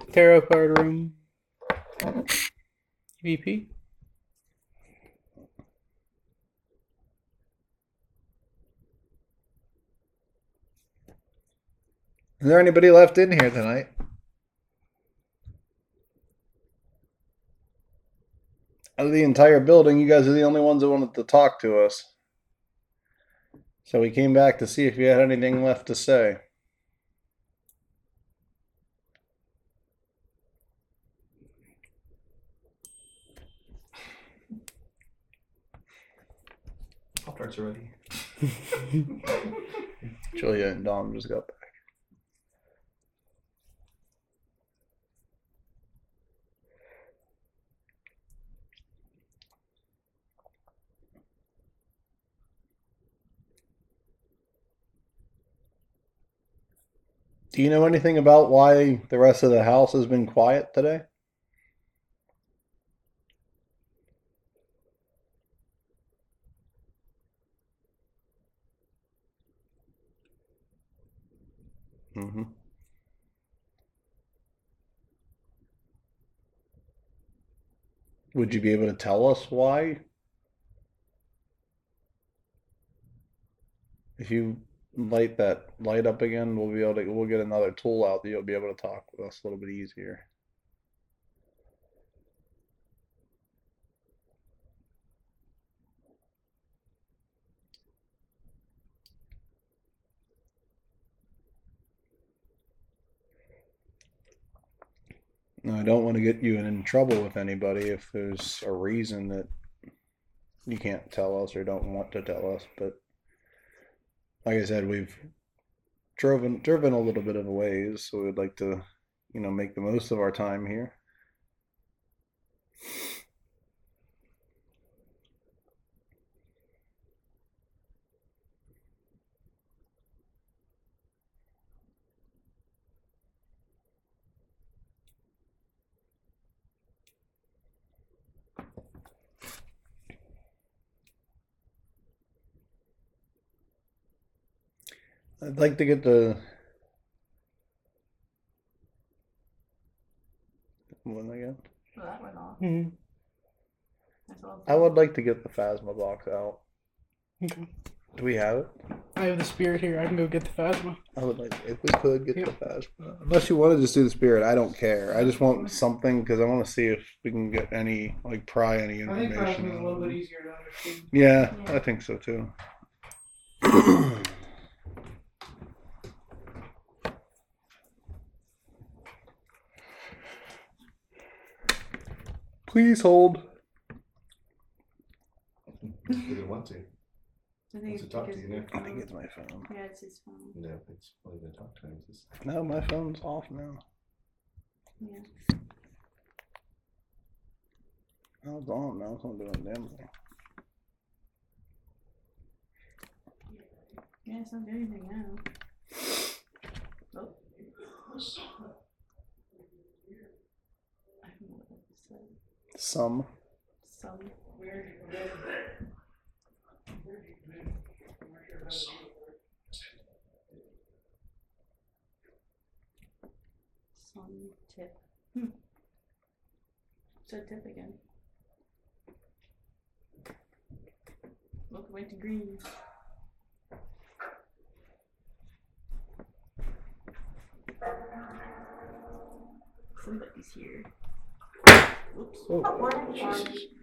Tarot card room. VP. Is there anybody left in here tonight? Out of the entire building, you guys are the only ones that wanted to talk to us. So we came back to see if you had anything left to say. Pop-Tarts are ready. Julia and Dom just got back. Do you know anything about why the rest of the house has been quiet today? Mm-hmm. Would you be able to tell us why? If you light that light up again, we'll get another tool out that you'll be able to talk with us a little bit easier. I don't want to get you in trouble with anybody if there's a reason that you can't tell us or don't want to tell us. But like I said, we've driven a little bit of a ways, so we'd like to, make the most of our time here. I'd like to get the one again. Well, that went off. Mm-hmm. I would like to get the Phasma box out. Okay. Do we have it? I have the spirit here. I can go get the Phasma. I would like, if we could get the Phasma. Unless you want to just do the spirit, I don't care. I just want something because I want to see if we can get any, pry any information. I think Phasma is a little bit easier to understand. Yeah, I think so too. Please hold. We didn't want to. I think Wants to talk to you now. I think it's my phone. Yeah, it's his phone. No, it's only going to talk to him. No, my phone's off now. Yeah. Oh, it's on now. It's not doing damn thing. Yeah, it's not doing anything now. Oh. I don't know what that said. Some. Some tip. Said tip again. Look, it went to green. Somebody's here. Oops. Oh, Jesus.